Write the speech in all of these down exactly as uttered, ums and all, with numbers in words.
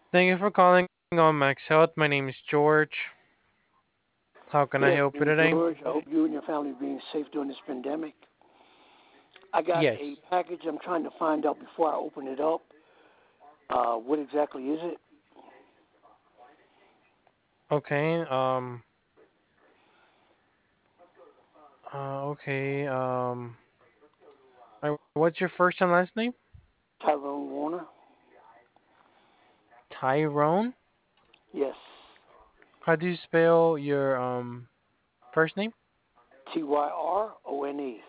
Thank you for calling on Max Health. My name is George. How can I Yes, help you name is today? George. I hope you and your family are being safe during this pandemic. I got a Yes. package. I'm trying to find out before I open it up. Uh, what exactly is it? Okay. Um. Uh, okay. Um. uh, What's your first and last name? Tyrone Warner. Tyrone. Yes. How do you spell your um first name? T Y R O N E.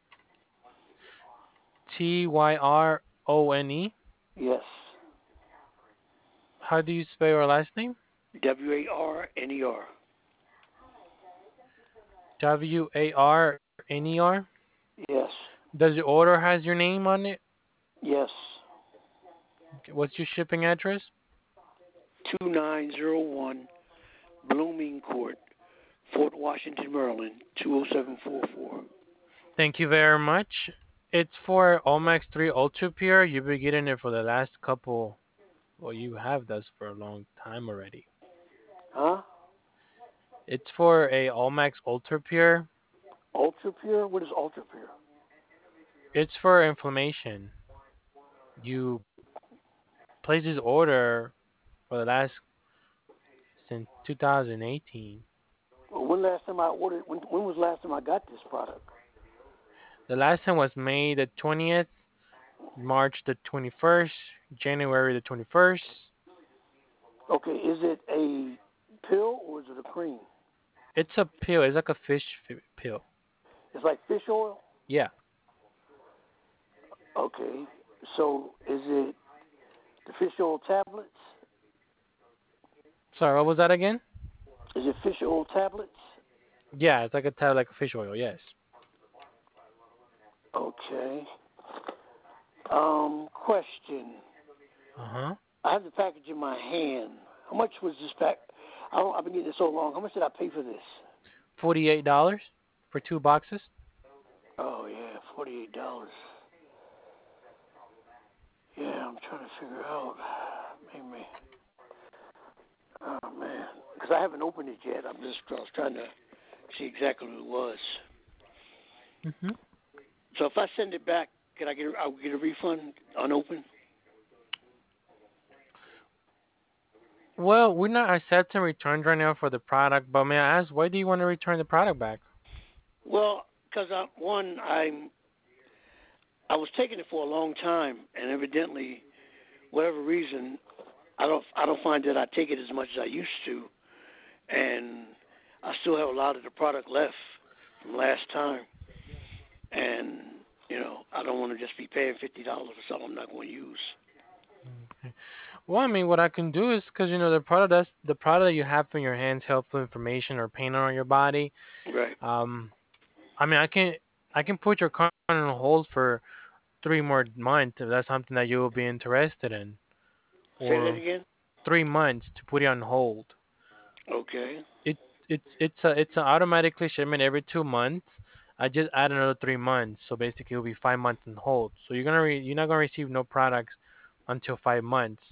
T Y R O N E. Yes. How do you spell your last name? W A R N E R. W A R N E R. Yes. Does your order has your name on it? Yes. Okay, what's your shipping address? two nine zero one Blooming Court, Fort Washington, Maryland, two oh seven four four. Thank you very much. It's for Omax three Ultra Pure. You've been getting it for the last couple. Well, you have this for a long time already. Huh? It's for a Allmax Ultra Pure. Ultra Pure? What is Ultra Pure? It's for inflammation. You placed this order for the last since two thousand eighteen. Well, when last time I ordered? When, when was the last time I got this product? The last time was May the twentieth, March the twenty-first, January the twenty-first. Okay, is it a pill or is it a cream? It's a pill. It's like a fish fi- pill. It's like fish oil. Yeah. Okay, so is it the fish oil tablets? Sorry, what was that again? Is it fish oil tablets? Yeah, it's like a tab like a fish oil. Yes. Okay. Um, question. Uh huh. I have the package in my hand. How much was this pack? I don't, I've been getting it so long. How much did I pay for this? Forty-eight dollars for two boxes. Oh yeah, forty-eight dollars. Yeah, I'm trying to figure out. Maybe. Oh man, because I haven't opened it yet. I'm just I was trying to see exactly what it was. Mhm. So if I send it back, can I get a, I'll get a refund unopened? Well, we're not accepting returns right now for the product, but may I ask, why do you want to return the product back? Well, because I one I'm I was taking it for a long time, and evidently, whatever reason, I don't I don't find that I take it as much as I used to, and I still have a lot of the product left from last time, and you know I don't want to just be paying fifty dollars for something I'm not going to use. Okay. Well, I mean, what I can do is because you know the product that's the product that you have in your hands, helpful information or pain on your body. Right. Um, I mean, I can I can put your card on hold for three more months if that's something that you will be interested in, Say that or again. three months to put it on hold. Okay. It it's it's a it's an automatically shipment every two months. I just add another three months, so basically it'll be five months on hold. So you're gonna re- you're not gonna receive no products until five months.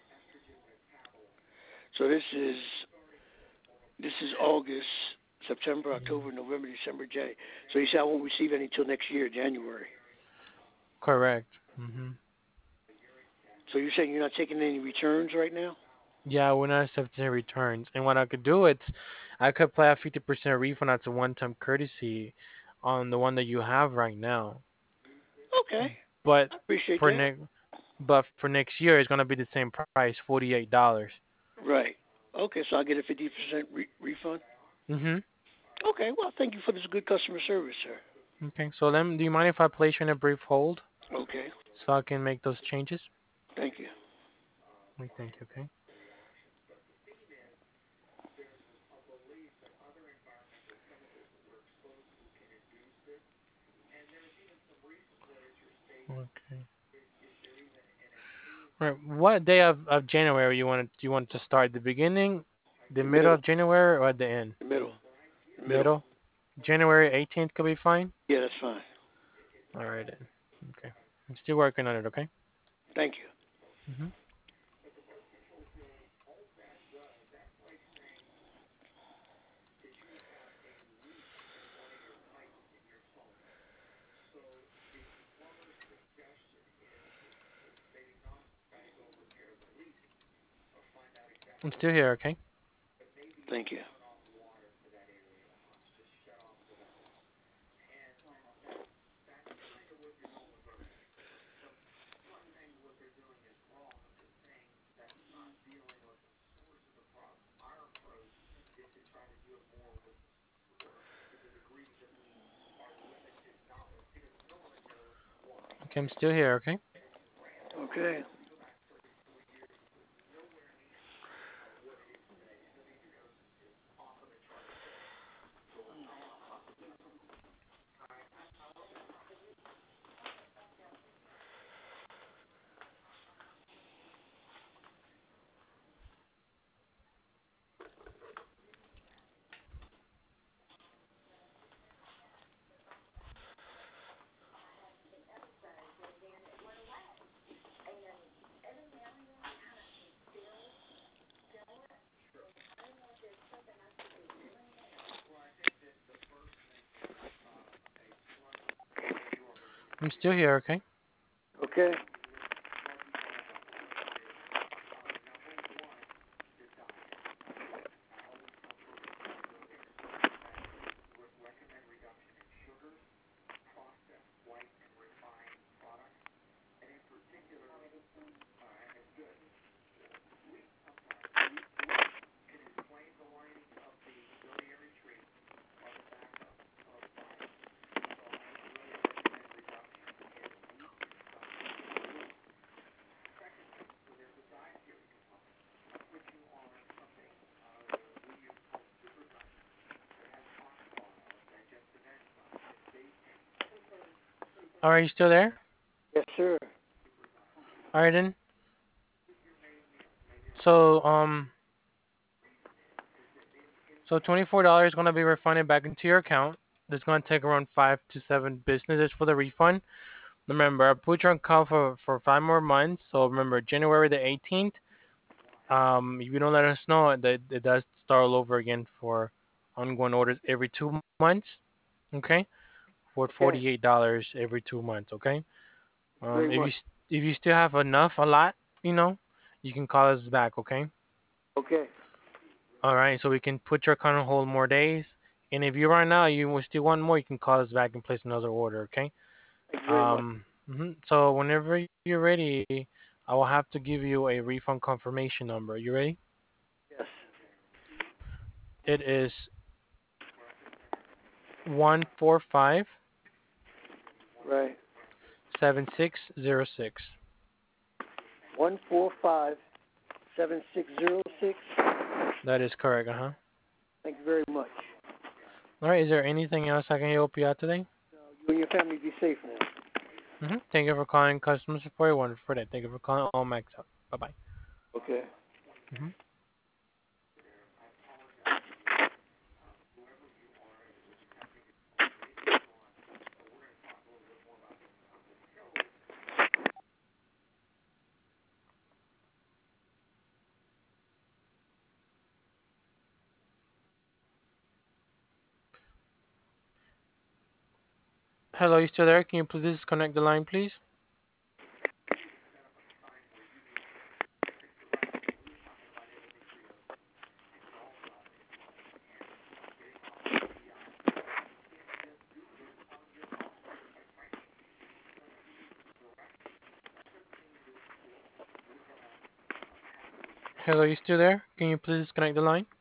So this is this is August, September, October, November, December, January. So you say I won't receive any till next year, January. Correct. hmm So you're saying you're not taking any returns right now? Yeah, we're not accepting returns. And what I could do it's I could apply a fifty percent refund as a one-time courtesy on the one that you have right now. Okay. But I appreciate for that. next but for next year it's gonna be the same price, forty-eight dollars. Right. Okay, so I get a fifty percent re- refund? Mm-hmm. Okay, well, thank you for this good customer service, sir. Okay. So then, do you mind if I place you in a brief hold Okay, so I can make those changes? thank you. We thank you. Okay. Okay. Right. What day of, of January you want to you want to start? The beginning, the The middle middle, of January, or at the end? the middle, the middle. Middle. January eighteenth could be fine. Yeah, that's fine. All right then. Okay. I'm still working on it. Okay. Thank you. Mhm. I'm still here, okay? Thank you. Okay, I'm still here, okay? Okay. I'm still here, okay? Okay. All right, you still there? Yes, sir. All right then. So, um, so twenty-four dollars is gonna be refunded back into your account. It's gonna take around five to seven businesses for the refund. Remember, I put you on call for for five more months. So remember, January the eighteenth. Um, if you don't let us know, that it does start all over again for ongoing orders every two months. Okay, for Okay. forty-eight dollars every two months. Okay. Thank you Um, very if you much. s- if you still have enough, a lot, you know, you can call us back. Okay. Okay. All right, so we can put your account on hold more days. And if you right now you still want more, you can call us back and place another order. Okay. Thank you very much. Um. mhm. So whenever you're ready, I will have to give you a refund confirmation number. You ready? Yes. It is one four five Right. seven six zero six. One four five seven six zero six. That is correct. Uh huh. Thank you very much. All right. Is there anything else I can help you out today? You and your family be safe now. Mm-hmm. Thank you for calling customer support. Wonderful day. Thank you for calling All Max Up. Bye bye. Okay. Mm-hmm. Hello, you still there? Can you please disconnect the line, please? Hello, you still there? Can you please disconnect the line?